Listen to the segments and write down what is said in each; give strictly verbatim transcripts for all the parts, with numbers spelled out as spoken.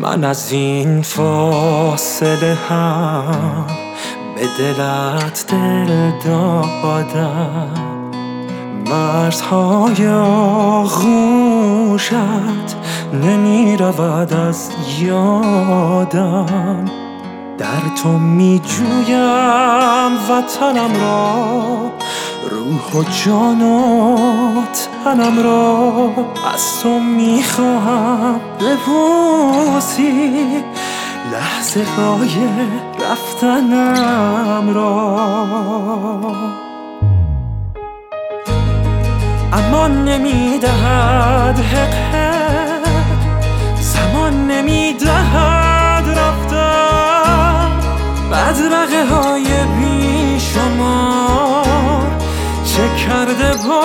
من از این فاصله هم به دلت دل دادم، مرزهای آغوشت نمی رود از یادم. در تو می جویم وطنم را، روح و جان و تنم را از تو می خواهم ببوسی لحظه های رفتنم را. اما نمی دهد حق حق، زمان نمی دهد رفتن، بدرقه های بی شمار چه کرده با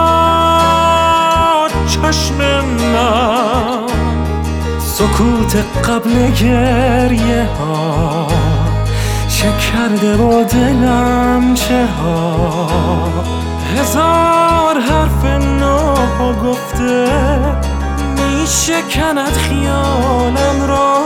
چشم من. سکوت قبل گریه ها چه کرده با دلم چه ها. هزار حرف نو گفته می شکند خیالم را.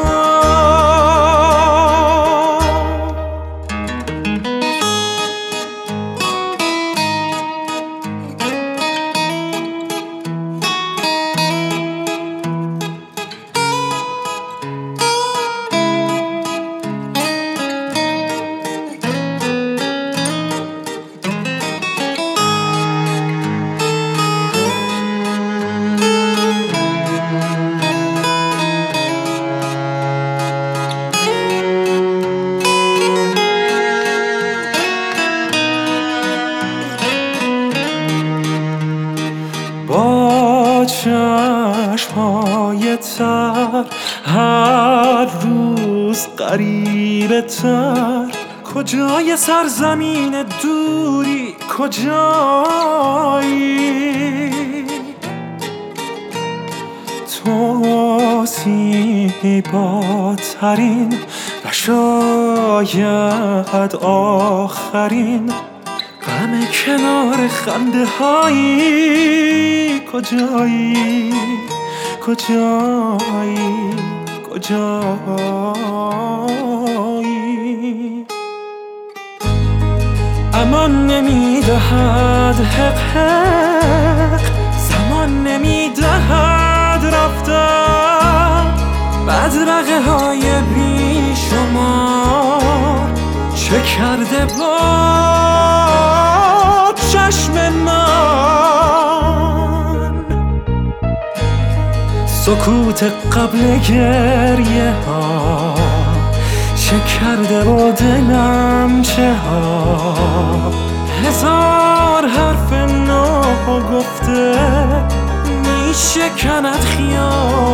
با چشم‌های تر هر روز غریبه تر، کجای سرزمین دوری کجایی؟ تو زیباترین و شاید آخرین غم کنار خنده هایی. کجایی کجایی کجایی؟ امان نمی دهد حق حق، زمان نمی دهد رفتن، بدرقه های بی شمار چه کرده با چشم من. سکوت قبل گریه ها چه کرده با دلم چه ها. هزار حرف نو گفته می شکند خیال